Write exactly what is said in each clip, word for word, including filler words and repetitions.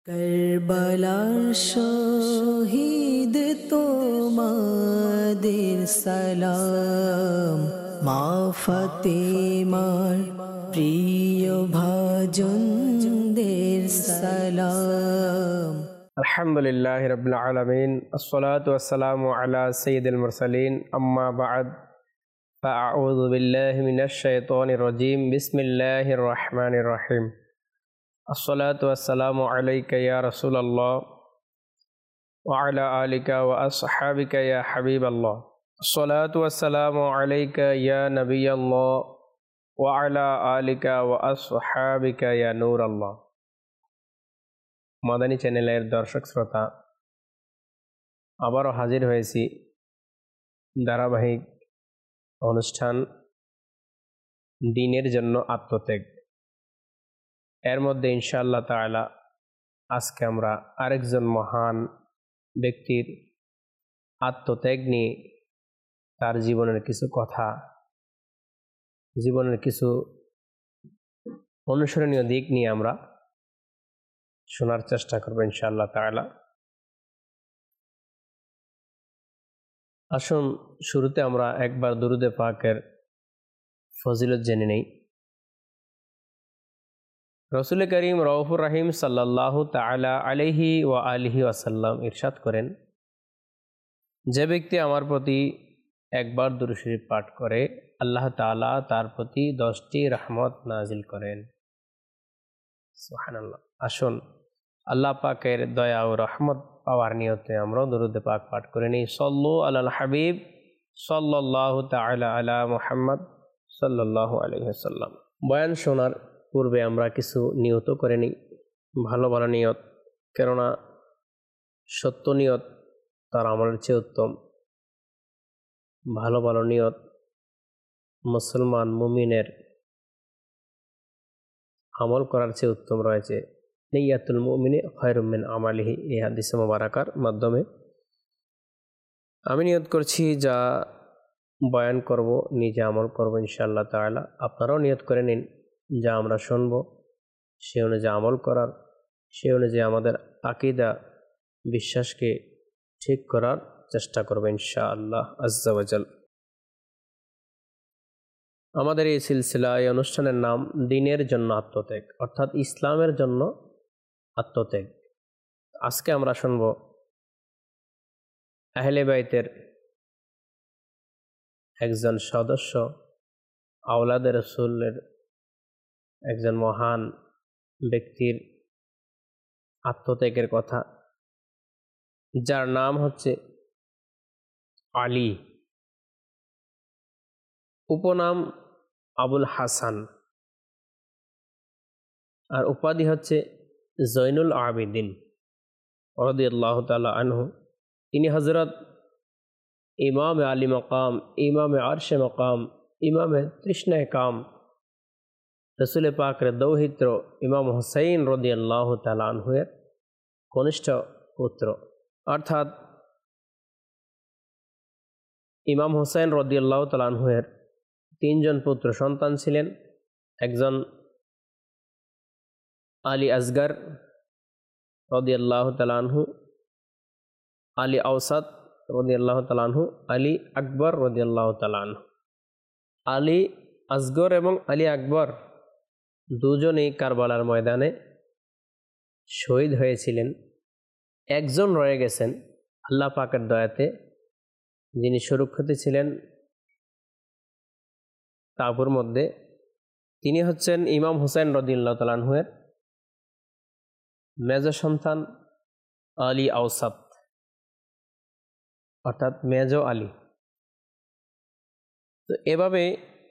কারবালার শহীদ তোমাদের সালাম, মা ফাতেমার প্রিয় ভাজনদের সালাম। আলহামদুলিল্লাহি রাব্বিল আলামিন, আসসালাতু ওয়াসসালামু আলা সাইয়্যিদিল মুরসালিন, আম্মা বা'দ, ফাআউযু বিল্লাহি মিনাশ শাইতানির রাজীম, বিসমিল্লাহির রহমানির রহিম। আসসালাতু ওয়াসসালামু আলাইকা ইয়া রাসূলাল্লাহ ওয়া আলা আলিকা ওয়া আসহাবিকা ইয়া হাবিবাল্লাহ। আসসালাতু ওয়াসসালামু আলাইকা ইয়া নবিয়াল্লাহ ওয়া আলা আলিকা ওয়া আসহাবিকা ইয়া নূরাল্লাহ। মাদানী চ্যানেলের দর্শক শ্রোতা, আবারও হাজির হয়েছি ধারাবাহিক অনুষ্ঠান দ্বীনের জন্য আত্মত্যাগ। এর মধ্যে ইনশাআল্লাহ তাআলা আজকে আমরা আরেকজন মহান ব্যক্তির আত্মত্যাগ নিয়ে, তার জীবনের কিছু কথা, জীবনের কিছু অনুসরণীয় দিক নিয়ে আমরা শোনার চেষ্টা করব ইনশাআল্লাহ তাআলা। আসুন শুরুতে আমরা একবার দুরূদে পাকের ফজিলত জেনে নেই। রাসূল করিম রউফুর রহিম সাল্লাল্লাহু তাআলা আলাইহি ওয়া আলিহি ওয়াসাল্লাম ইরশাদ করেন, যে ব্যক্তি আমার প্রতি একবার দুরূদ শরীফ পাঠ করে, আল্লাহ তাআলা তার প্রতি দশটি রহমত নাজিল করেন। সুবহানাল্লাহ। আসুন আল্লাহ পাকের দয়া ও রহমত পাওয়ার নিয়তে আমরা দুরূদে পাক পাঠ করে নিই। সাল্লু আলাল হাবিব সাল্লাল্লাহু তাআলা আলা মুহাম্মদ সাল্লাল্লাহু আলাইহি ওয়াসাল্লাম। বয়ান শোনার পূর্বে আমরা কিছু নিয়ত করে নিই, ভালো ভালো নিয়ত, কেননা সত্য নিয়ত তার আমলের চেয়ে উত্তম। ভালো ভালো নিয়ত মুসলমান মুমিনের আমল করার চেয়ে উত্তম রয়েছে। নিয়াতুল মুমিনি খায়রুম মিন আমালিহি, এই হাদিসে মুবারাকার মাধ্যমে আমি নিয়ত করছি, যা বয়ান করব নিজে আমল করব ইনশাআল্লাহ তাআলা। আপনারাও নিয়ত করে নিন, যা আমরা শুনব সে অনুযায়ী আমল করার, সে অনুযায়ী আমাদের আকীদা বিশ্বাসকে ঠিক করার চেষ্টা করব ইনশাআল্লাহ আজ্জা ওয়া জাল। আমাদের এই সিলসিলা, এই অনুষ্ঠানের নাম দ্বীনের জন্য আত্মত্যাগ, অর্থাৎ ইসলামের জন্য আত্মত্যাগ। আজকে আমরা শুনব আহলে বাইতের একজন সদস্য, আওলাদে রাসূলের একজন মহান ব্যক্তির আত্মত্যাগের কথা, যার নাম হচ্ছে আলী, উপনাম আবুল হাসান, আর উপাধি হচ্ছে জৈনুল আবিদিন রাদিয়াল্লাহু তাআলা আনহু। তিনি হযরত ইমাম আলী মাকাম, ইমাম আরশে মাকাম, ইমাম তৃষ্ণায় কাম, রাসূল পাকের দৌহিত্র ইমাম হুসাইন রাদিয়াল্লাহু তাআলা আনহুয়ের কনিষ্ঠ পুত্র। অর্থাৎ ইমাম হুসাইন রাদিয়াল্লাহু তাআলা আনহুয়ের তিনজন পুত্র সন্তান ছিলেন। একজন আলী আসগর রাদিয়াল্লাহু তাআলা আনহু, আলী আওসাত রাদিয়াল্লাহু তাআলা আনহু, আলী আকবর রাদিয়াল্লাহু তাআলা আনহু। আলী আসগর এবং আলী আকবর দুজনেই কারবালার ময়দানে শহীদ হয়েছিলেন। একজন রয়ে গেছেন আল্লাহ পাকের দয়াতে, যিনি সুরক্ষিত ছিলেন তাঁবুর মধ্যে। তিনি হচ্ছেন ইমাম হুসাইন রাদিয়াল্লাহু তাআলা আনহুয়ের মেজ সন্তান আলী আওসাত, অর্থাৎ মেজ আলী। তো এভাবে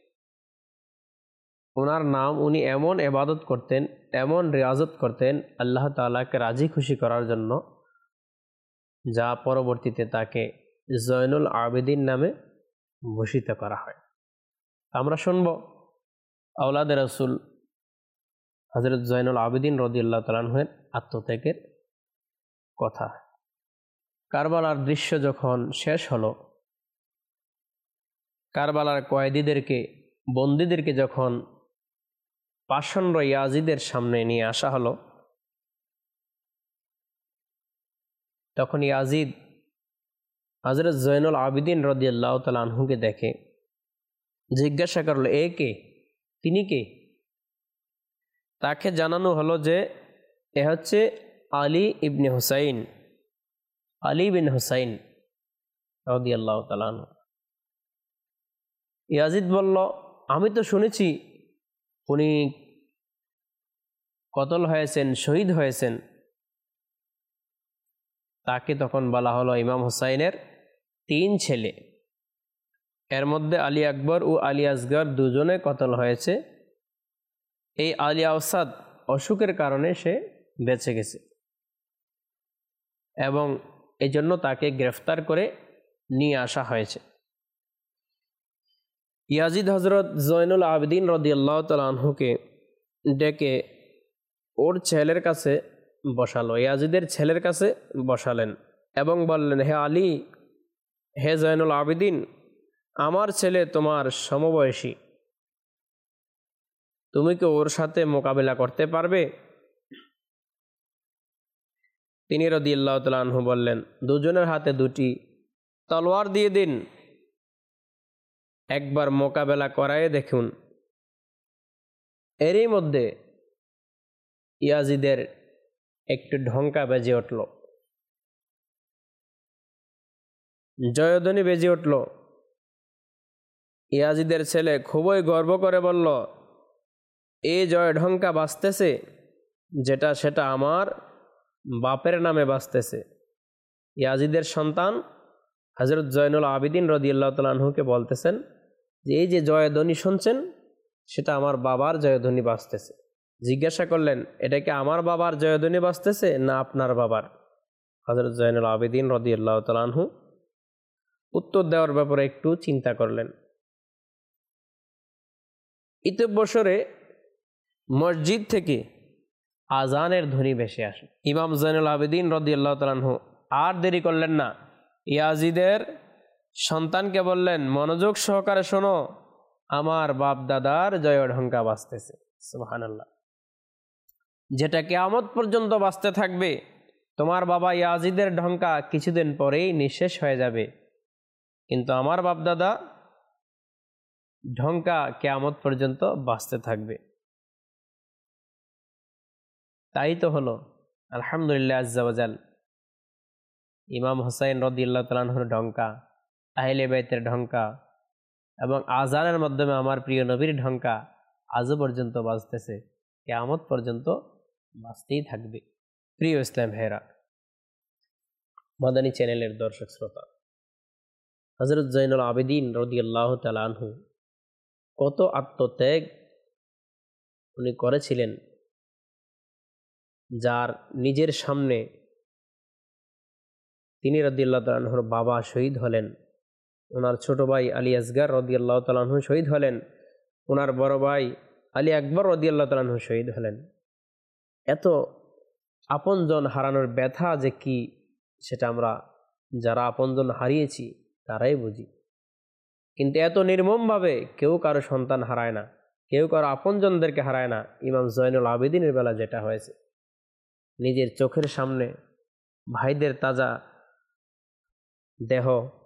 ওনার নাম, উনি এমন ইবাদত করতেন, এমন রিয়াজত করতেন আল্লাহ তাআলাকে রাজি খুশি করার জন্য, যা পরবর্তীতে তাকে জয়নুল আবেদিন নামে ভূষিত করা হয়। আমরা শুনব আওলাদে রাসূল হযরত জয়নুল আবেদিন রাদিয়াল্লাহু তাআলা আনহুর আত্মত্যাগের কথা। কারবালার দৃশ্য যখন শেষ হলো, কারবালার কয়েদিদেরকে, বন্দীদেরকে যখন পাষণ্ড ইয়াজিদের সামনে নিয়ে আসা হলো, তখন ইয়াজিদ হযরত জয়নুল আবিদিন রাদিয়াল্লাহু তাআলা আনহুকে দেখে, জিজ্ঞাসা করলো, এ কে? তিনি কে? তাকে জানানো হলো যে এ হচ্ছে আলী ইবনে হুসাইন, আলী বিন হুসাইন রাদিয়াল্লাহু তাআলা আনহু। ইয়াজিদ বলল, আমি তো শুনেছি উনি কতল হয়েছেন, শহীদ হয়েছেন। তাকে তখন বলা হলো ইমাম হুসাইনের তিন ছেলে, এর মধ্যে আলী আকবর ও আলী আসগর দুজনে কতল হয়েছে। এই আলী আওসাদ অসুখের কারণে সে বেঁচে গেছে এবং এই জন্য তাকে গ্রেফতার করে নিয়ে আসা হয়েছে। ইয়াজিদ হজরত জয়নুল আবেদিন রাদিয়াল্লাহু তাআলা আনহুকে ডেকে ওর ছেলের কাছে বসালো, ইয়াজিদের ছেলের কাছে বসালেন এবং বললেন, হে আলী, হে জয়নুল আবেদিন, আমার ছেলে তোমার সমবয়সী, তুমি কি ওর সাথে মোকাবেলা করতে পারবে? তিনি রাদিয়াল্লাহু তাআলা আনহু বললেন, দুজনের হাতে দুটি তলোয়ার দিয়ে দিন, একবার মোকাবেলা করায় দেখুন। এরই মধ্যে ইয়াজিদের একটু ঢঙ্কা বেজে উঠল, জয়ধ্বনি বেজে উঠল। ইয়াজিদের ছেলে খুবই গর্ব করে বলল, এই জয় ঢঙ্কা বাজতেছে, যেটা সেটা আমার বাপের নামে বাজতেছে। ইয়াজিদের সন্তান হযরত জয়নুল আবেদিন রাদিয়াল্লাহু তাআলা আনহুকে বলতেছেন যে এই যে জয়ধ্বনি শুনছেন, সেটা আমার বাবার জয়ধ্বনি বাজতেছে। জিজ্ঞাসা করলেন, এটা কি আমার বাবার জয়ধ্বনি বাজতেছে না আপনার বাবার? হযরত জয়নুল আবেদিন রাদিয়াল্লাহু তাআলা আনহু উত্তর দেওয়ার ব্যাপারে একটু চিন্তা করলেন। ইতবসরে মসজিদ থেকে আজানের ধ্বনি ভেসে আসে। ইমাম জয়নুল আবেদিন রাদিয়াল্লাহু তাআলা আনহু আর দেরি করলেন না, ইয়াজিদের সন্তানকে বললেন, মনোযোগ সহকারে শোনো, আমার বাপ দাদার জয় ঢঙ্কা বাজতেছে। সুবহানাল্লাহ, যেটা কিয়ামত পর্যন্ত বাজতে থাকবে। তোমার বাবা ইয়াজিদের ঢঙ্কা কিছুদিন পরেই নিঃশেষ হয়ে যাবে, কিন্তু আমার বাপ দাদা ঢঙ্কা কিয়ামত পর্যন্ত বাজতে থাকবে। তাই তো হলো, আলহামদুলিল্লাহ আজ্জা ওয়া জাল। ইমাম হুসাইন রাদিয়াল্লাহু তাআলা আনহুর ঢঙ্কা, আহলে বাইতের ঢঙ্কা এবং আজানের মাধ্যমে আমার প্রিয় নবীর ঢঙ্কা আজও পর্যন্ত বাজতেছে, কিয়ামত পর্যন্ত বাজতেই থাকবে। প্রিয় ইসলাম ভাইরা, মাদানী চ্যানেলের দর্শক শ্রোতা, হযরত জয়নুল আবেদিন রাদিয়াল্লাহু তাআলা আনহু কত আত্মত্যাগ উনি করেছিলেন, যার নিজের সামনে তিনি রাদিয়াল্লাহু তাআলা আনহুর বাবা শহীদ হলেন, ওনার ছোট ভাই আলী আসগর রাদিয়াল্লাহু তাআলা আনহু শহীদ হলেন, ওনার বড় ভাই আলী আকবর রাদিয়াল্লাহু তাআলা আনহু শহীদ হলেন। এত আপনজন হারানোর ব্যথা যে কি, সেটা আমরা যারা আপনজন হারিয়েছি তারাই বুঝি। কিন্তু এত নির্মমভাবে কেউ কারো সন্তান হারায় না, কেউ কারো আপনজনদেরকে হারায় না। ইমাম জয়নুল আবেদিনের বেলা যেটা হয়েছে, নিজের চোখের সামনে ভাইদের তাজা দেহ,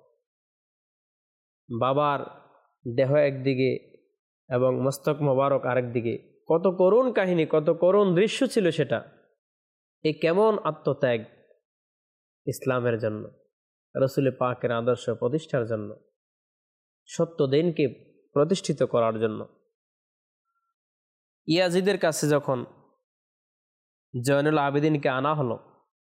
বাবার দেহ একদিকে এবং মস্তক মোবারক আরেক দিকে, কত করুণ কাহিনী, কত করুণ দৃশ্য ছিল সেটা। এ কেমন আত্মত্যাগ ইসলামের জন্য, রাসূল পাকের আদর্শ প্রতিষ্ঠার জন্য, সত্য দিনকে প্রতিষ্ঠিত করার জন্য। ইয়াজিদের কাছে যখন জয়নুল আবেদিনকে আনা হলো,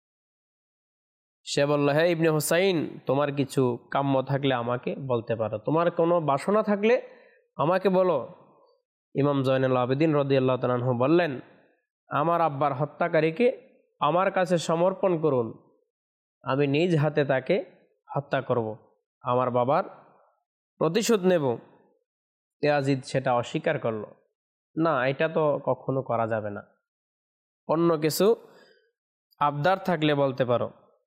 সে বলল, হে ইবনে হুসাইন, তোমার কিছু কাম্য থাকলে আমাকে বলতে পারো, তোমার কোনো বাসনা থাকলে আমাকে বলো। ইমাম জয়নুল আবেদিন রাদিয়াল্লাহু তাআলা আনহু বললেন, আমার আব্বার হত্যাকারীকে আমার কাছে সমর্পণ করুন, আমি নিজ হাতে তাকে হত্যা করব, আমার বাবার প্রতিশোধ নেব। ইয়াজিদ সেটা অস্বীকার করল, না, এটা তো কখনো করা যাবে না, অন্য কিছু আবদার থাকলে বলতে পারো।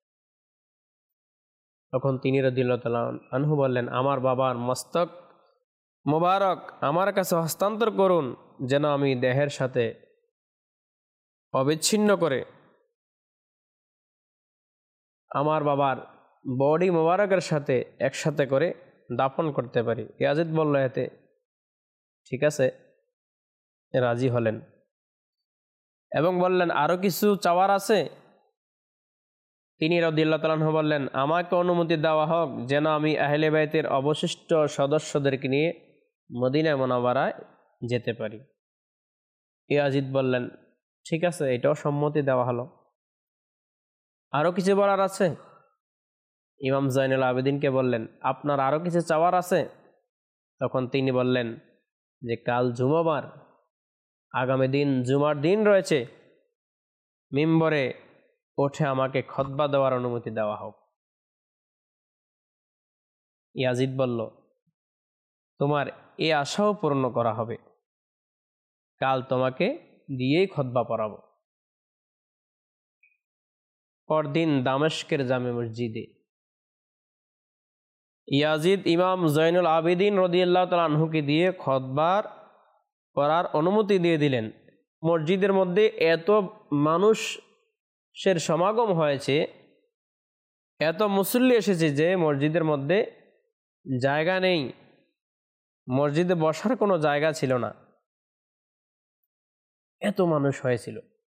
তখন তিনি রাদিয়াল্লাহু তাআলা আনহু বললেন, আমার বাবার মস্তক মোবারক আমার কাছে হস্তান্তর করুন, যেন আমি দেহের সাথে অবিচ্ছিন্ন করে আমার বাবার বডি মোবারকের সাথে একসাথে করে দাফন করতে পারি। ইয়াজিদ বলল, এতে ঠিক আছে, রাজি হলেন এবং বললেন, আরও কিছু চাওয়ার আছে? তিনি রাদিয়াল্লাহু তাআলা আনহু বললেন, আমাকে অনুমতি দেওয়া হোক যেন আমি আহলে বাইতের অবশিষ্ট সদস্যদেরকে নিয়ে মদিনা মুনাওয়ারায় যেতে পারি। ইয়াজিদ বললেন, ঠিক আছে, এটাও সম্মতি দেওয়া হলো। আরও কিছু বলার আছে? ইমাম জাইনুল আবেদিনকে বললেন, আপনার আরও কিছু চাওয়ার আছে? তখন তিনি বললেন যে কাল জুমাবার, আগামী দিন জুমার দিন রয়েছে, মিম্বরে ওঠে আমাকে খুতবা দেওয়ার অনুমতি দেওয়া হোক। ইয়াজিদ বলল, তোমার এই আশাও পূর্ণ করা হবে, কাল তোমাকে দিয়েই খুতবা পড়াবো। পরদিন দামেস্কের জামে মসজিদে ইয়াজিদ ইমাম জয়নুল আবেদিন রাদিয়াল্লাহু তাআলা আনহুকে দিয়ে খুতবার পড়ার অনুমতি দিয়ে দিলেন। মসজিদের মধ্যে এত মানুষের সমাগম হয়েছে, এত মুসল্লি এসেছে যে মসজিদের মধ্যে জায়গা নেই, মসজিদে বসার কোনো জায়গা ছিল না, এত মানুষ হয়েছিল।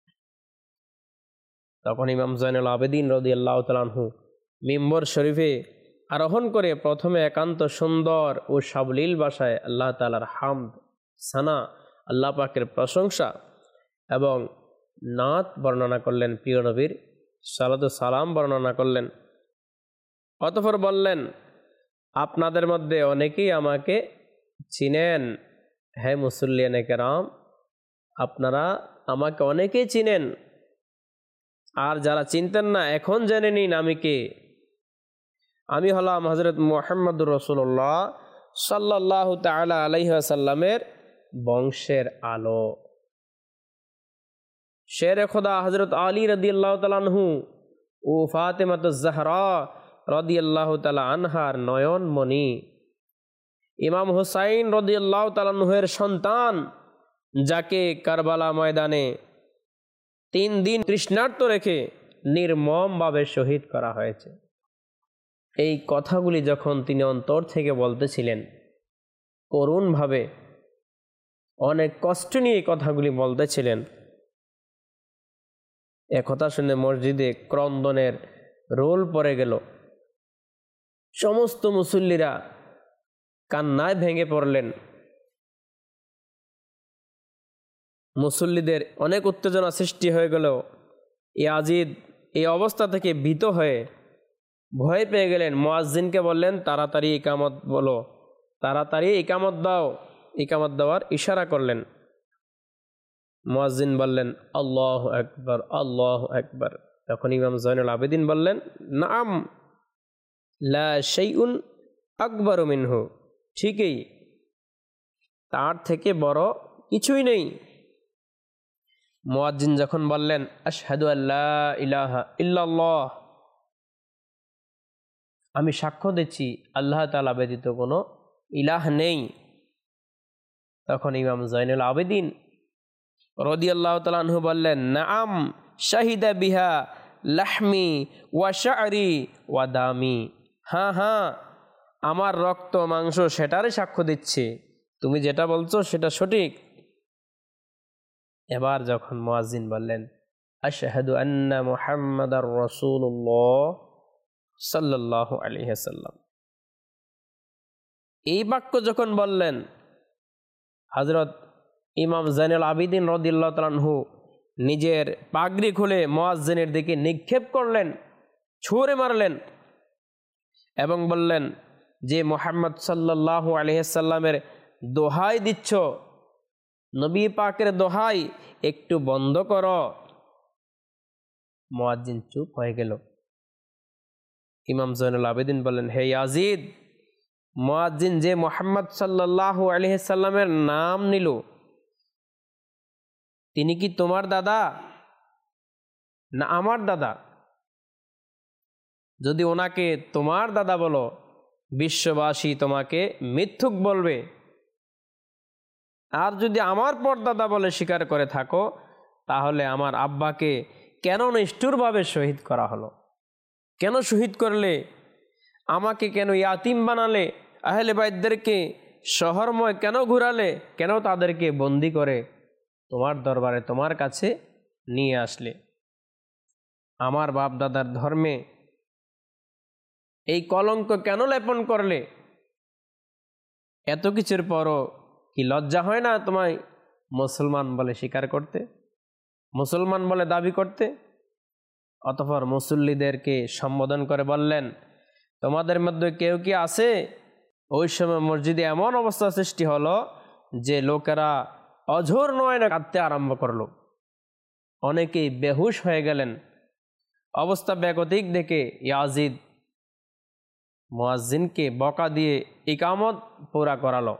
তখন ইমাম জয়নুল আবেদিন রাদিয়াল্লাহু তাআলা আনহু মিম্বর শরীফে আরোহণ করে প্রথমে একান্ত সুন্দর ও সাবলীল ভাষায় আল্লাহ তাআলার হামদ, সানা, আল্লাহ পাকের প্রশংসা এবং নাত বর্ণনা করলেন, প্রিয় নবীর সালাতু সালাম বর্ণনা করলেন। অতঃপর বললেন, আপনাদের মধ্যে অনেকেই আমাকে চিনেন, হে মুসল্লিয়ানে কেরাম, আপনারা আমাকে অনেকেই চিনেন, আর যারা চিনতেন না এখন জেনে নিন আমি কে। আমি হলাম হযরত মুহাম্মদুর রাসূলুল্লাহ সাল্লাল্লাহু তাআলা আলাইহি ওয়াসাল্লামের বংশের আলো। শেরে খোদা হযরত আলী রাদিয়াল্লাহু তাআলা আনহু ও ফাতেমাতুজ জাহরা রাদিয়াল্লাহু তাআলা আনহার নয়নমণি, ইমাম হুসাইন রাদিয়াল্লাহু তাআলা আনহুর সন্তান, যাকে কারবালা ময়দানে তিন দিন তৃষ্ণার্ত রেখে নির্মমভাবে শহীদ করা হয়েছে। এই কথাগুলি যখন তিনি অন্তর থেকে বলতেছিলেন, করুণভাবে, অনেক কষ্ট নিয়ে এই কথাগুলি বলতেছিলেন, একথা শুনে মসজিদে ক্রন্দনের রোল পড়ে গেল। সমস্ত মুসল্লিরা কান্নায় ভেঙে পড়লেন। মুসল্লিদের অনেক উত্তেজনা সৃষ্টি হয়ে গেল। ইয়াজিদ এই অবস্থা থেকে ভীত হয়ে ভয় পেয়ে গেলেন। মুয়াজ্জিনকে বললেন, তাড়াতাড়ি ইকামত বলো, তাড়াতাড়ি ইকামত দাও। ইকামত দেওয়ার ইশারা করলেন। মুয়াজ্জিন বললেন, আল্লাহু আকবার, আল্লাহু আকবার। তখন ইমাম জয়নুল আবেদিন বললেন, নাম লা শাইউন আকবারু মিনহু, ঠিকই, তার থেকে বড় কিছুই নেই। মুয়াজ্জিন যখন বললেন, আশহাদু আল্লা ইলাহা ইল্লাল্লাহ, আমি সাক্ষ্য দিচ্ছি আল্লাহ তাআলা ব্যতীত কোনো ইলাহ নেই, তখন ইমাম জয়নুল আবেদিন রাদিয়াল্লাহু তাআলা আনহু বললেন, নাআম শাহিদা বিহা লাহমি ওয়া শা'রি ওয়া দামি, হ্যাঁ হ্যাঁ, আমার রক্ত মাংস সেটারই সাক্ষ্য দিচ্ছে, তুমি যেটা বলছো সেটা সঠিক। এবার যখন মুয়াজ্জিন বললেন, আশহাদু আন্না মুহাম্মাদার রাসূলুল্লাহ সাল্লাল্লাহু আলাইহি ওয়াসাল্লাম, এই বাক্য যখন বললেন, হযরত ইমাম জয়নুল আবেদিন রাদিয়াল্লাহু তাআলা আনহু নিজের পাগড়ি খুলে মুয়াজ্জিনের দিকে নিক্ষেপ করলেন, ছুঁড়ে মারলেন এবং বললেন যে মুহাম্মদ সাল্লাল্লাহু আলাইহি ওয়াসাল্লামের দোহাই দিচ্ছ, নবী পাকের দোহাই, একটু বন্ধ করো। মুয়াজ্জিন চুপ হয়ে গেল। ইমাম জয়নুল আবেদিন বললেন, হে ইয়াজিদ, মুয়াজ্জিন যে মুহাম্মদ সাল্লাল্লাহু আলাইহি ওয়াসাল্লামের নাম নিল, তিনি কি তোমার দাদা না আমার দাদা? যদি ওনাকে তোমার দাদা বলো, বিশ্ববাসী তোমাকে মিথ্যুক বলবে, আর যদি আমার পরদাদা বলে স্বীকার করে থাকো, তাহলে আমার আব্বাকে কেন নিষ্ঠুরভাবে শহীদ করা হলো? কেন শহীদ করলে? আমাকে কেন ইয়াতিম বানালে? আহলে বাইতদেরকে শহরময় কেন ঘুরালে? কেন তাদেরকে বন্দি করে তোমার দরবারে তোমার কাছে নিয়ে আসলে? আমার বাপ দাদার ধর্মে এই কলঙ্ক কেন লেপন করলে? এত কিছুর পরও কি লজ্জা হয় না তোমায় মুসলমান বলে স্বীকার করতে, মুসলমান বলে দাবি করতে? অতঃপর মুসল্লিদেরকে সম্বোধন করে বললেন, তোমাদের মধ্যে কেউ কি আছে? ওই সময় মসজিদে এমন অবস্থা সৃষ্টি হলো যে লোকেরা অঝোর নয় না কাঁদতে আরম্ভ করলো, অনেকেই বেহুশ হয়ে গেলেন। অবস্থা বেগতিক দেখে ইয়াজিদ মুয়াজ্জিনকে বকা দিয়ে ইকামত পুরা করালো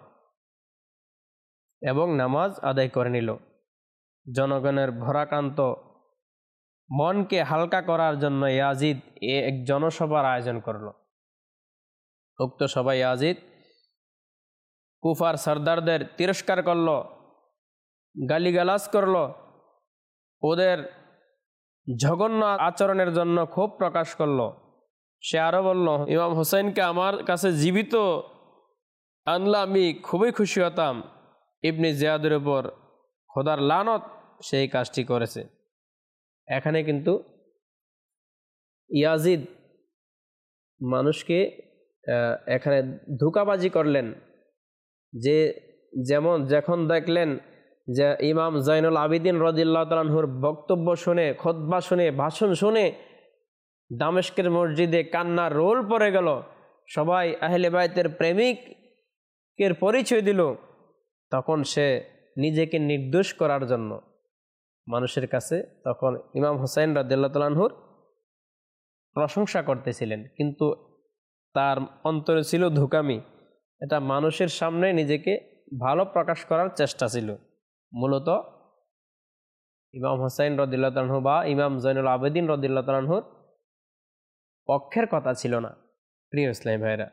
এবং নামাজ আদায় করে নিল। জনগণের ভরাক্রান্ত মনকে হালকা করার জন্য ইয়াজিদ এক জনসভার আয়োজন করল। উক্ত সভায় ইয়াজিদ কুফার সর্দারদের তিরস্কার করল, গালিগালাজ করল, ওদের জঘন্য আচরণের জন্য ক্ষোভ প্রকাশ করল। সে আরও বলল, ইমাম হোসেনকে আমার কাছে জীবিত আনলে আমি খুবই খুশি হতাম। ইবনে জিয়াদের উপর খোদার লানত সেই কাজটি করেছে। এখানে কিন্তু ইয়াজিদ মানুষকে এখানে ধোঁকাবাজি করলেন, যে যেমন যখন দেখলেন যে ইমাম জাইনুল আবিদিন রাদিয়াল্লাহু তাআলা আনহুর বক্তব্য শুনে, খুতবা শুনে, ভাষণ শুনে দামেস্কের মসজিদে কান্নার রোল পড়ে গেল, সবাই আহলে বাইতের প্রেমিকের পরিচয় দিল, তখন সে নিজেকে নির্দোষ করার জন্য মানুষের কাছে তখন ইমাম হোসেন রাদিয়াল্লাহু তাআলা আনহুর প্রশংসা করতেছিলেন, কিন্তু তার অন্তরে ছিল ধোঁকামি। এটা মানুষের সামনে নিজেকে ভালো প্রকাশ করার চেষ্টা ছিল। মূলত ইমাম হোসেন রাদিয়াল্লাহু তাআলা আনহু বা ইমাম জাইনুল আবেদিন রাদিয়াল্লাহু তাআলা আনহুর পক্ষের কথা ছিল না। প্রিয় ইসলামী ভাইরা,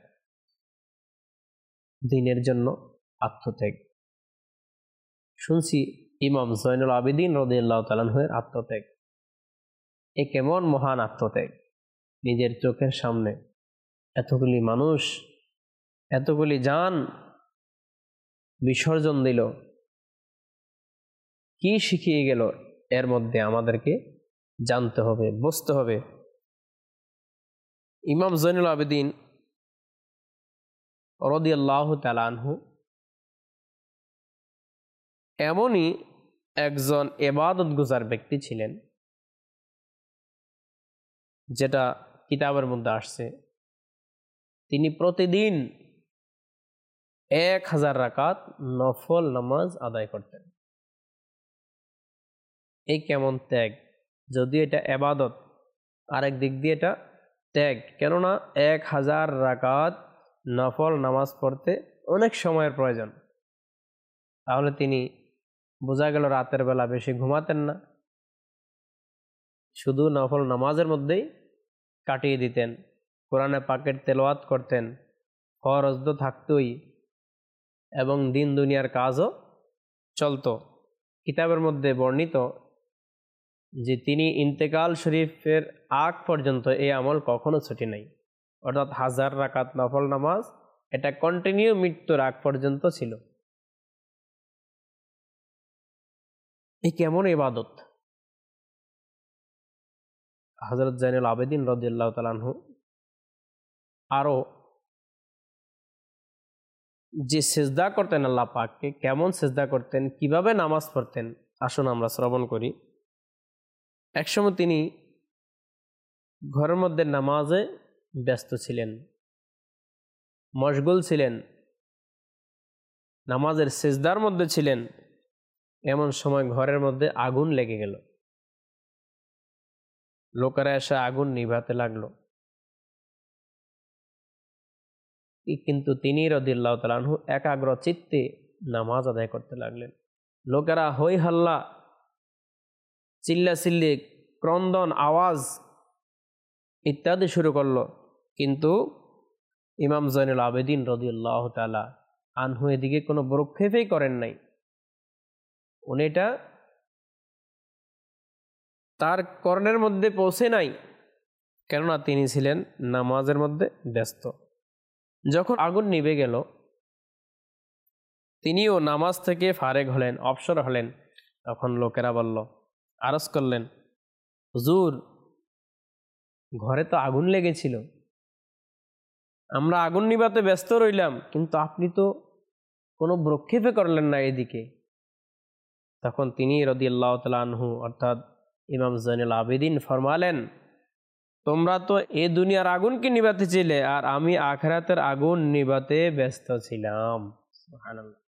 দ্বীনের জন্য আত্মত্যাগ শুনছি ইমাম জাইনুল আবেদিন রাদিয়াল্লাহু তাআলা আনহুর আত্মত্যাগ। এ কেমন মহান আত্মত্যাগ! নিজের চোখের সামনে এতগুলি মানুষ, এতগুলি জান বিসর্জন দিল। কি শিখিয়ে গেল এর মধ্যে আমাদেরকে জানতে হবে, বুঝতে হবে। ইমাম জাইনুল আবেদিন রাদিয়াল্লাহু তাআলা আনহু এমনই একজন ইবাদতগুজার ব্যক্তি ছিলেন, যেটা কিতাবের মধ্যে আসছে। তিনি প্রতিদিন এক হাজার রাকাত নফল নামাজ আদায় করতেন। এই কেমন ত্যাগ! যদি এটা ইবাদত, আরেক দিক দিয়ে এটা ত্যাগ। কেননা এক হাজার রাকাত নফল নামাজ পড়তে অনেক সময়ের প্রয়োজন। তাহলে তিনি বোঝা গেল রাতের বেলা বেশি ঘুমাতেন না, শুধু নফল নামাজের মধ্যেই কাটিয়ে দিতেন। কোরআনে পাকের তেলাওয়াত করতেন, ফরজ তো থাকতই, এবং দিন দুনিয়ার কাজও চলতো। কিতাবের মধ্যে বর্ণিত যে তিনি ইন্তেকাল শরীফের আগ পর্যন্ত এই আমল কখনো ছুটি নাই। অর্থাৎ হাজার রাকাত নফল নামাজ এটা কন্টিনিউ মৃত্যুর আগ পর্যন্ত ছিল। এই কেমন ইবাদত! হযরত জাইনুল আবেদিন রাদিয়াল্লাহু তাআলা আনহু আরো যে সিজদা করতেন আল্লাহ পাককে, কেমন সিজদা করতেন, কিভাবে নামাজ পড়তেন, আসুন আমরা শ্রবণ করি। একসময় তিনি ঘরের মধ্যে নামাজে ব্যস্ত ছিলেন, মশগুল ছিলেন, নামাজের সিজদার মধ্যে ছিলেন। এমন সময় ঘরের মধ্যে আগুন লেগে গেল। লোকেরা এসে আগুন নিভাতে লাগলো, কিন্তু তিনি রাদিয়াল্লাহু তাআলা আনহু একাগ্র চিত্তে নামাজ আদায় করতে লাগলেন। লোকেরা হই হাল্লা, চিল্লাচিল্লি, ক্রন্দন, আওয়াজ ইত্যাদি শুরু করলো, কিন্তু ইমাম জাইনুল আবেদিন রাদিয়াল্লাহু তাআলা আনহু এদিকে কোনো ভ্রুক্ষেপই করেন নাই। উনি এটা তার কর্ণের মধ্যে পৌঁছে নাই। কেননা তিনি ছিলেন নামাজের মধ্যে ব্যস্ত। যখন আগুন নিভে গেল, তিনিও নামাজ থেকে ফারেগ হলেন, অবসর হলেন। তখন লোকেরা বলল, আরজ করলেন, হুজুর, ঘরে তো আগুন লেগেছিল, আমরা আগুন নিভাতে ব্যস্ত রইলাম, কিন্তু আপনি তো কোনো ভ্রুক্ষেপে করলেন না এদিকে। তখন তিনি রাদিয়াল্লাহু তাআলা আনহু অর্থাৎ ইমাম জয়নুল আবেদিন ফরমালেন, তোমরা তো এ দুনিয়ার আগুনকে নিভাতে ছিলে, আর আমি আখিরাতের আগুন নিভাতে ব্যস্ত ছিলাম। সুবহানাল্লাহ।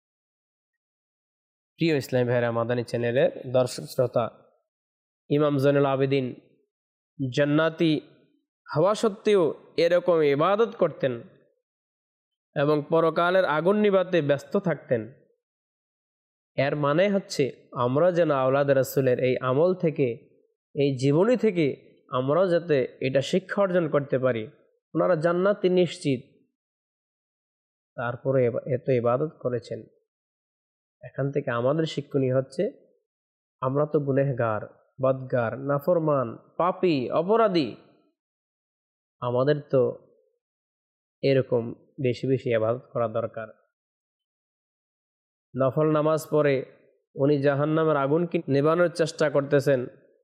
প্রিয় ইসলামী ভাইরা, মাদানী চ্যানেলের দর্শক শ্রোতা, ইমাম জয়নুল আবেদিন জান্নাতি হওয়া সত্ত্বেও এরকম ইবাদত করতেন এবং পরকালের আগুন নিভাতে ব্যস্ত থাকতেন। এর মানে হচ্ছে আমরা যেন আওলাদ রাসূলের এই আমল থেকে, এই জীবনী থেকে আমরাও যাতে এটা শিক্ষা অর্জন করতে পারি। ওনারা জান্নাতি নিশ্চিত, তারপরে এত ইবাদত করেছেন। এখান থেকে আমাদের শিক্ষণীয় হচ্ছে, আমরা তো গুনেহগার, বদগার, নাফরমান, পাপী, অপরাধী। আমাদের তো এরকম বেশি বেশি ইবাদত করা দরকার। নফল নামাজ পড়ে উনি জাহান্নামের আগুনকে নেভানোর চেষ্টা করতেছেন,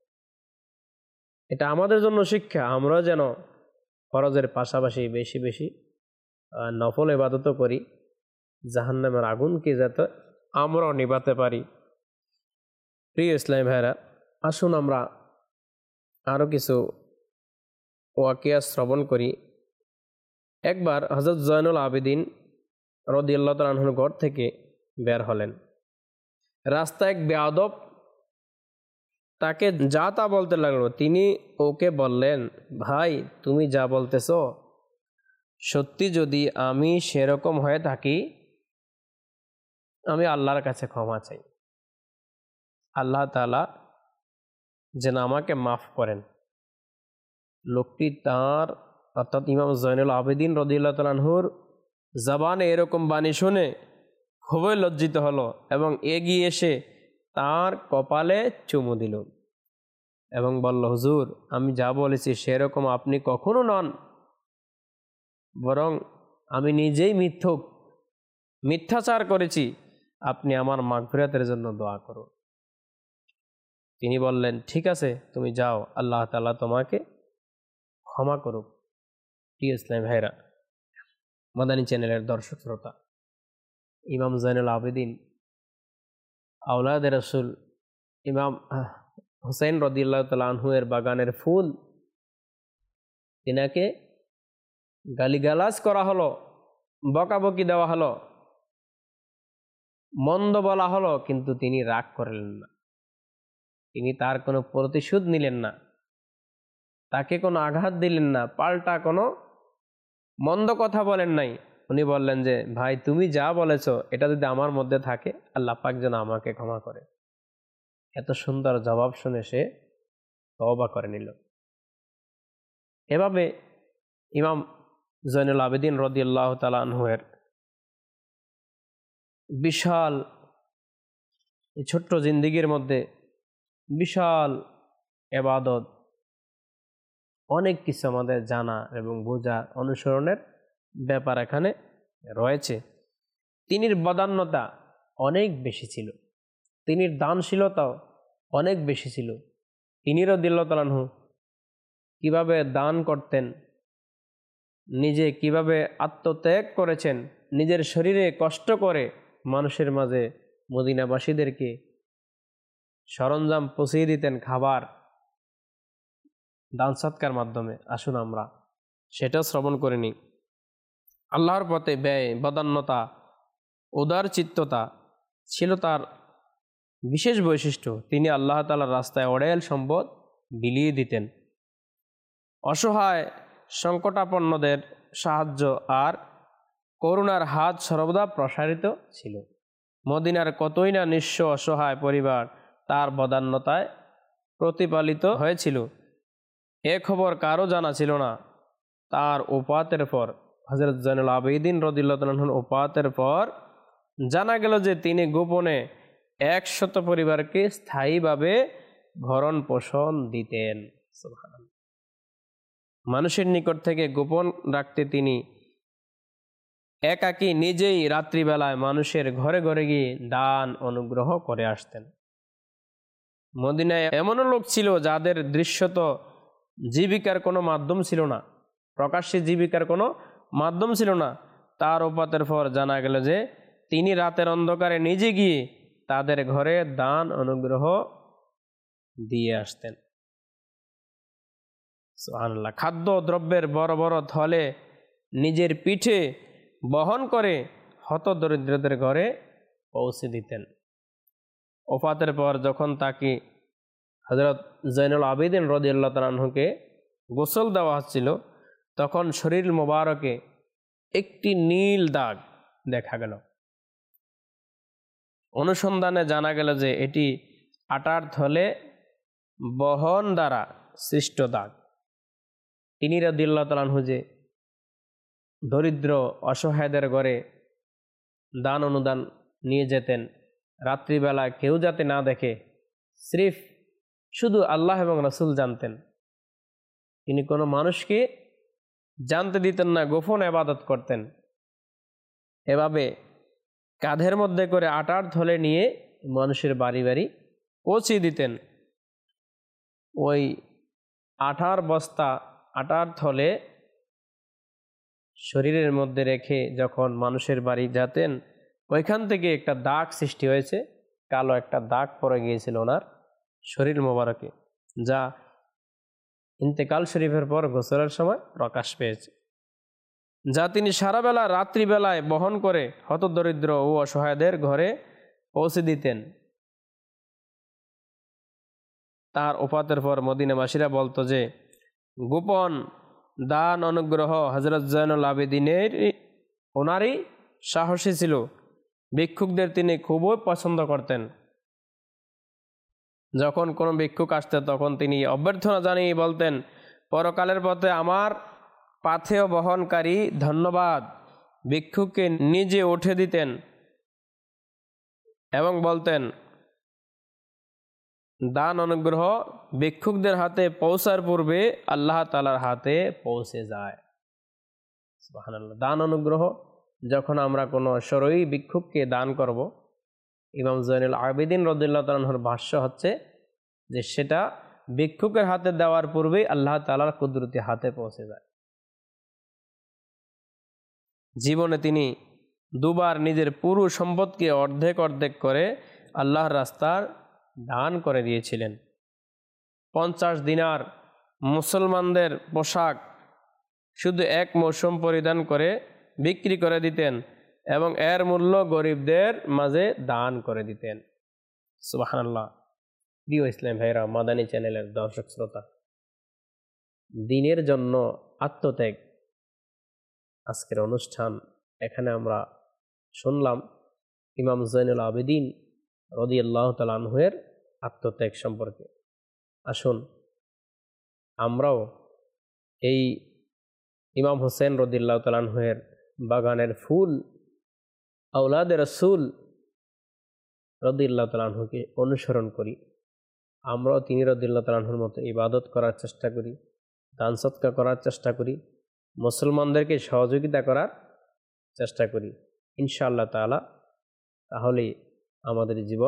এটা আমাদের জন্য শিক্ষা। আমরা যেন ফরজের পাশাপাশি বেশি বেশি নফল ইবাদতও করি, জাহান্নামের আগুনকে যাতে আমরাও নিভাতে পারি। প্রিয় ইসলামী ভাইরা, আসুন আমরা আরও কিছু ওয়াকিয়া শ্রবণ করি। একবার হযরত জয়নুল আবেদিন রাদিয়াল্লাহু তাআলা আনহুর ঘর থেকে বের হলেন। রাস্তায় এক বেয়াদব তাকে যা তা বলতে লাগলো। তিনি ওকে বললেন, ভাই, তুমি যা বলতেছ সত্যি যদি আমি সেরকম হয়ে থাকি, আমি আল্লাহর কাছে ক্ষমা চাই, আল্লাহ তাআলা যেন আমাকে মাফ করেন। লোকটি তাঁর অর্থাৎ ইমাম জয়নুল আবেদিন রাদিয়াল্লাহু তাআলা আনহুর জবানে এরকম বাণী শুনে খুবই লজ্জিত হলো এবং এগিয়ে এসে তাঁর কপালে চুমু দিল এবং বলল, হুজুর, আমি যা বলেছি সেরকম আপনি কখনো নন, বরং আমি নিজেই মিথ্যুক, মিথ্যাচার করেছি, আপনি আমার মাগফিরাতের জন্য দোয়া করুন। তিনি বললেন, ঠিক আছে, তুমি যাও, আল্লাহ তাআলা তোমাকে ক্ষমা করুক। প্রিয় ইসলামী ভাইরা, মাদানী চ্যানেলের দর্শক শ্রোতা, ইমাম জয়নুল আবেদিন আওলাদ রাসূল ইমাম হুসাইন রাদিয়াল্লাহু তাআলা আনহু এর বাগানের ফুল, তিনাকে গালিগালাজ করা হলো, বকাবকি দেওয়া হলো, মন্দ বলা হলো, কিন্তু তিনি রাগ করলেন না। তিনি তার কোনো প্রতিশোধ নিলেন না, তাকে কোনো আঘাত দিলেন না, পাল্টা কোনো মন্দ কথা বলেন নাই। উনি বললেন যে, ভাই, তুমি যা বলেছ এটা যদি আমার মধ্যে থাকে, আল্লাহ পাক যেন আমাকে ক্ষমা করে। এত সুন্দর জবাব শুনে সে তওবা করে নিল। এভাবে ইমাম জয়নুল আবেদিন রাদিয়াল্লাহু তাআলা আনহু এর বিশাল এই ছোট্ট জিন্দেগির মধ্যে বিশাল ইবাদত, অনেক কিছু আমাদের জানা এবং বোঝা, অনুসরণের ব্যাপার এখানে রয়েছে। তিনির বদান্যতা অনেক বেশি ছিল, তিনির দানশীলতাও অনেক বেশি ছিল। তিনি রাদিয়াল্লাহু তাআলা আনহু কীভাবে দান করতেন, নিজে কিভাবে আত্মত্যাগ করেছেন, নিজের শরীরে কষ্ট করে মানুষের মাঝে মদিনাবাসীদেরকে সরঞ্জাম পৌঁছিয়ে দিতেন, খাবার দান সৎকার মাধ্যমে। আসুন আমরা সেটাও শ্রবণ করে নিই। আল্লাহর পথে ব্যয়, বদান্যতা, উদার চিত্ততা ছিল তার বিশেষ বৈশিষ্ট্য। তিনি আল্লাহ তাআলার রাস্তায় অঢেল সম্পদ বিলিয়ে দিতেন। অসহায় সংকটাপন্নদের সাহায্য আর করুণার হাত সর্বদা প্রসারিত ছিল। মদিনার কতই না নিঃস্ব অসহায় পরিবার তার বদান্যতায় প্রতিপালিত হয়েছিল। এ খবর কারো জানা ছিল না। তার ওফাতের পর, হযরত জয়নুল আবেদিন রাদিয়াল্লাহু তাআলা আনহুর ওফাতের পর জানা গেল যে তিনি গোপনে একশত পরিবারকে স্থায়ীভাবে ভরণ পোষণ দিতেন। সুবহানাল্লাহ। মানুষের নিকট থেকে গোপন রাখতে তিনি একাকী নিজেই রাত্রিবেলায় মানুষের ঘরে ঘরে গিয়ে দান অনুগ্রহ করে আসতেন। মদিনায় এমনও লোক ছিল যাদের দৃশ্যত জীবিকার কোনো মাধ্যম ছিল না, প্রকাশ্যে জীবিকার কোনো মাধ্যম ছিল না। তার ওপাতের পর জানা গেল যে তিনি রাতের অন্ধকারে নিজে গিয়ে তাদের ঘরে দান অনুগ্রহ দিয়ে আসতেন। সুবহানাল্লাহ। খাদ্য দ্রব্যের বড় বড় থলে নিজের পিঠে বহন করে হতদরিদ্রদের ঘরে পৌঁছে দিতেন। ওফাতের পর যখন তাকে হযরত জয়নুল আবেদিন রাদিয়াল্লাহু তাআলা আনহুকে গোসল দেওয়া হচ্ছিল, তখন শরীর মোবারকে একটি নীল দাগ দেখা গেল। অনুসন্ধানে জানা গেল যে এটি আটার থলে বহন দ্বারা সৃষ্ট দাগ। তিনি রাদিয়াল্লাহু তাআলা আনহু যে দরিদ্র অসহায়দের ঘরে দান অনুদান নিয়ে যেতেন, রাত্রিবেলা কেউ যাতে না দেখে, সির্ফ শুধু আল্লাহ এবং রাসূল জানতেন। তিনি কোনো মানুষকে জানতে দিতেন না, গোপন ইবাদত করতেন। এভাবে কাঁধের মধ্যে করে আটার থলে নিয়ে মানুষের বাড়ি বাড়ি পৌঁছে দিতেন। ওই আটার বস্তা, আটার থলে শরীরের মধ্যে রেখে যখন মানুষের বাড়ি যেতেন, ওইখান থেকে একটা দাগ সৃষ্টি হয়েছে, কালো একটা দাগ পড়ে গিয়েছিল ওনার শরীর মোবারকে, যা ইন্তেকাল শরীফের পর গোসলের সময় প্রকাশ পেয়েছে, যা তিনি সারাবেলা রাত্রিবেলায় বহন করে হতদরিদ্র ও অসহায়দের ঘরে পৌঁছে দিতেন। তার ওফাতের পর মদিনাবাসীরা বলতো যে গোপন দান অনুগ্রহ হযরত জয়নুল আবেদিনের ওনারই সাহসী ছিল। ভিক্ষুকদের তিনি খুবই পছন্দ করতেন। যখন কোনো ভিক্ষুক আসতেন তখন তিনি অভ্যর্থনা জানিয়ে বলতেন, পরকালের পথে আমার পাথেয় বহনকারী ধন্যবাদ। ভিক্ষুককে নিজে উঠে দিতেন এবং বলতেন, দান অনুগ্রহ ভিক্ষুকদের হাতে পৌঁছার পূর্বে আল্লাহ তাআলার হাতে পৌঁছে যায়। সুবহানাল্লাহ। দান অনুগ্রহ যখন আমরা কোনো সরই ভিক্ষুককে দান করব, ইমাম জয়নুল আবেদিন রাদিয়াল্লাহু তাআলা আনহুর ভাষ্য হচ্ছে যে সেটা ভিক্ষুকের হাতে দেওয়ার পূর্বেই আল্লাহ তাআলার কুদরতি হাতে পৌঁছে যায়। জীবনে তিনি দুবার নিজের পুরো সম্পদকে অর্ধেক অর্ধেক করে আল্লাহর রাস্তার দান করে দিয়েছিলেন। পঞ্চাশ দিনার মুসলমানদের পোশাক শুধু এক মৌসুম পরিধান করে বিক্রি করে দিতেন এবং এর মূল্য গরিবদের মাঝে দান করে দিতেন। সুবহানাল্লাহ। প্রিয় ইসলাম ভাইরা, মাদানী চ্যানেলের দর্শক শ্রোতা, দিনের জন্য আত্মত্যাগ আজকের অনুষ্ঠান। এখানে আমরা শুনলাম ইমাম জয়নুল আবেদিন রাদিয়াল্লাহু তাআলা আনহুর আত্মত্যাগ সম্পর্কে। আসুন আমরাও এই ইমাম হোসেন রাদিয়াল্লাহু তাআলা আনহুর বাগানের ফুল আওলাদে রাসূল রাদিয়াল্লাহু তাআলা আনহুকে অনুসরণ করি। আমরাও তিনি রাদিয়াল্লাহু তাআলা আনহুর মতো ইবাদত করার চেষ্টা করি, দান সদকা করার চেষ্টা করি, মুসলমানদেরকে সহযোগিতা করার চেষ্টা করি। ইনশাআল্লাহ তাআলা তাহলে আমাদের জীবন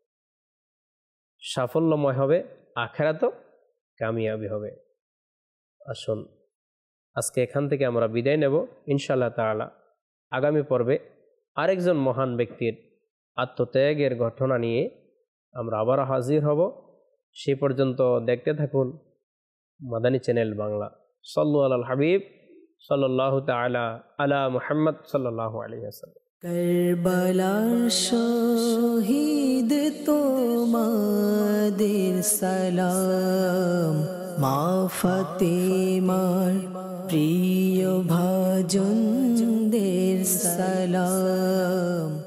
সাফল্যময় হবে, আখিরাতও কামিয়াবি হবে। আসুন আজকে এখান থেকে আমরা বিদায় নেব। ইনশাআল্লাহ তাআলা আগামী পর্বে আরেকজন মহান ব্যক্তির আত্মত্যাগের ঘটনা নিয়ে আমরা আবার হাজির হব। সে পর্যন্ত দেখতে থাকুন মাদানী চ্যানেল বাংলা। সাল্লু আলাল হাবিব সাল্লাল্লাহু তাআলা আলা মুহাম্মদ সাল্লাল্লাহু আলাইহি ওয়াসাল্লাম। কারবালার শহীদ তোমাদের সালাম, মা ফাতেমার প্রিয় ভাজনদের সালাম।